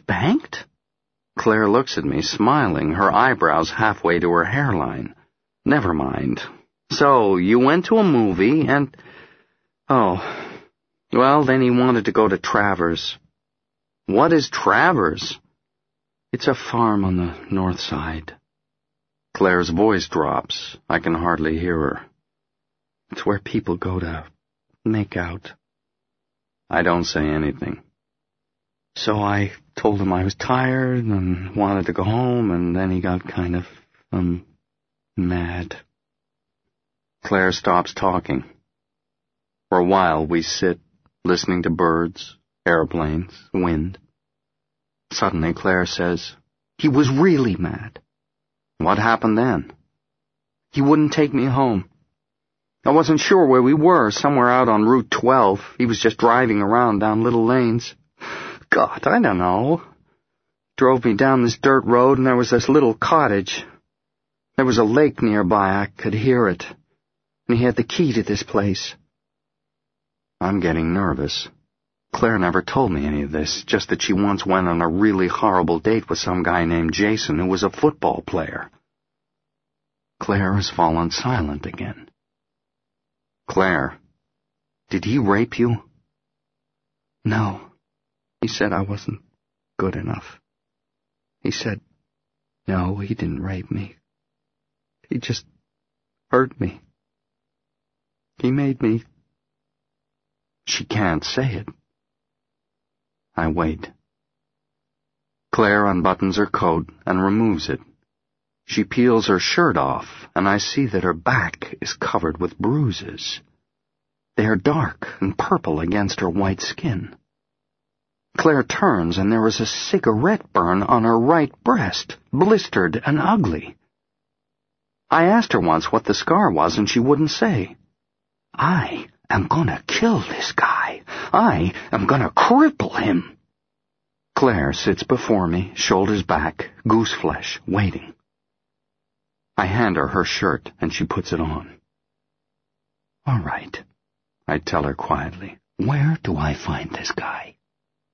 Spanked? Claire looks at me, smiling, her eyebrows halfway to her hairline. Never mind. So, you went to a movie and... Oh, well, then he wanted to go to Travers. What is Travers? It's a farm on the north side. Claire's voice drops. I can hardly hear her. It's where people go to make out. I don't say anything. So I told him I was tired and wanted to go home, and then he got kind of, mad. Claire stops talking. For a while we sit, listening to birds, airplanes, wind. Suddenly Claire says, "He was really mad." What happened then? He wouldn't take me home. I wasn't sure where we were, somewhere out on Route 12. He was just driving around down little lanes. God, I don't know. Drove me down this dirt road, and there was this little cottage. There was a lake nearby. I could hear it. And he had the key to this place. I'm getting nervous. Claire never told me any of this, just that she once went on a really horrible date with some guy named Jason who was a football player. Claire has fallen silent again. Claire, did he rape you? No. He said I wasn't good enough. He said, no, he didn't rape me. He just hurt me. He made me... She can't say it. I wait. Claire unbuttons her coat and removes it. She peels her shirt off, and I see that her back is covered with bruises. They are dark and purple against her white skin. Claire turns, and there is a cigarette burn on her right breast, blistered and ugly. I asked her once what the scar was, and she wouldn't say. I am gonna kill this guy. I am gonna cripple him. Claire sits before me, shoulders back, gooseflesh, waiting. I hand her shirt, and she puts it on. All right, I tell her quietly. Where do I find this guy?